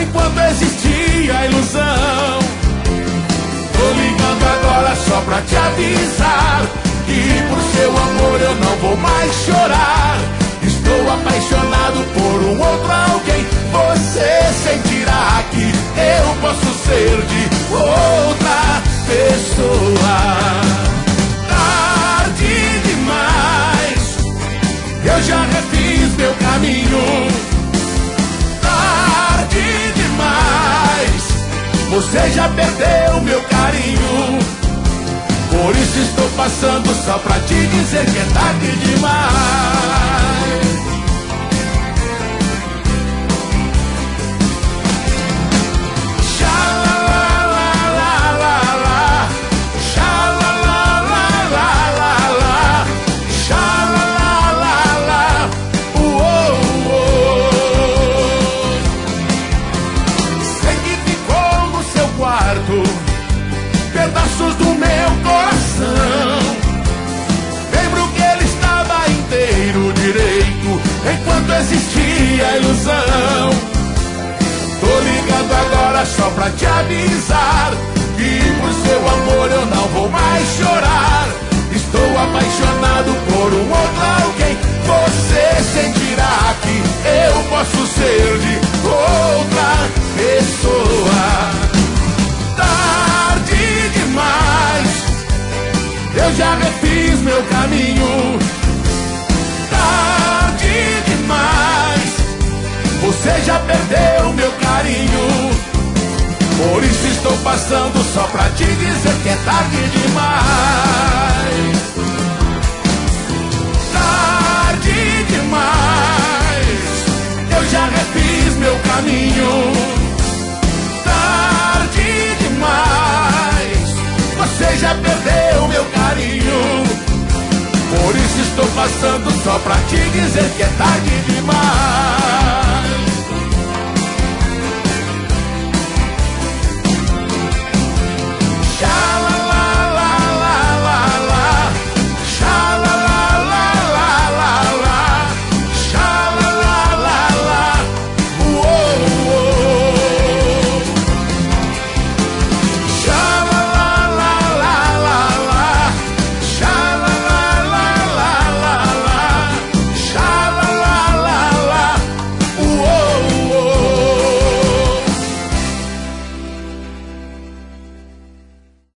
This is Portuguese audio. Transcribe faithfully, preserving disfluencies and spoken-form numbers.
enquanto existia a ilusão. Tô ligando agora só pra te avisar que por seu amor eu não vou mais chorar. Estou apaixonado por um outro alguém. Você sentirá que eu posso ser de outra pessoa. Tarde demais, eu já refiz meu caminho. Tarde demais, você já perdeu meu carinho. Por isso estou passando só pra te dizer que é tarde demais. Xalalalala, xalalalala, xalalalala, uou, uou. Sei que ficou no seu quarto pedaços do meu coração. Lembro que ele estava inteiro direito enquanto existia a ilusão. Tô ligando agora só pra te avisar que por seu amor eu não vou mais chorar. Estou apaixonado por um outro alguém. Você sentirá que eu posso ser de outra pessoa. Tarde demais, eu já refiz meu caminho. Tarde demais, você já perdeu meu carinho. Por isso estou passando só pra te dizer que é tarde demais. Tarde demais, eu já refiz meu caminho. Tarde demais, você já perdeu meu carinho. Por isso estou passando só pra te dizer que é tarde demais.